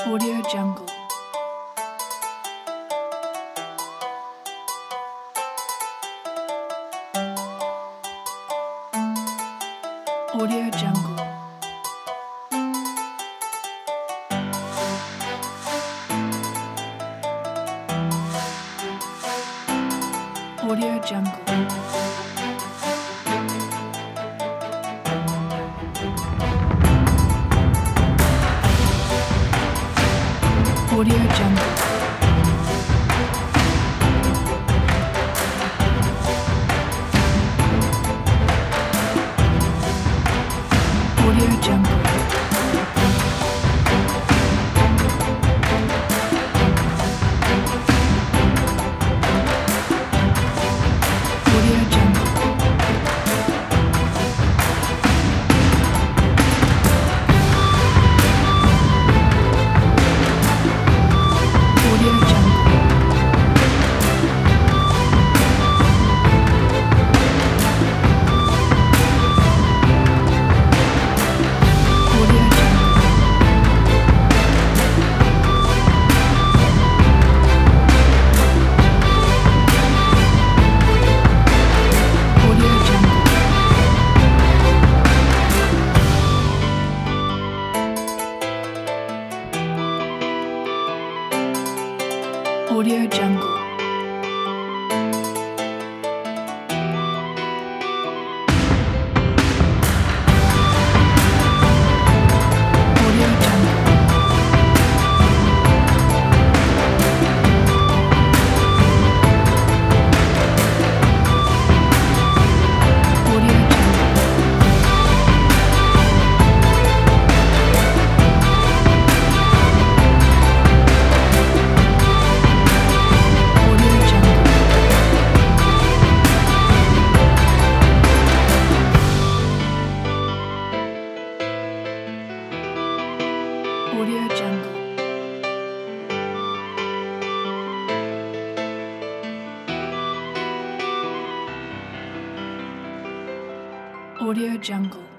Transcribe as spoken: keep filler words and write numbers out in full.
Audio Jungle. Audio Jungle. Audio Jungle. Audio Jungle. Audio Jungle. Audio Jungle. Audio Jungle. Audio Jungle. Audio Jungle. Audio Jungle. Audio Jungle. Audio Jungle. Audio Jungle. Audio Jungle. Audio Jungle.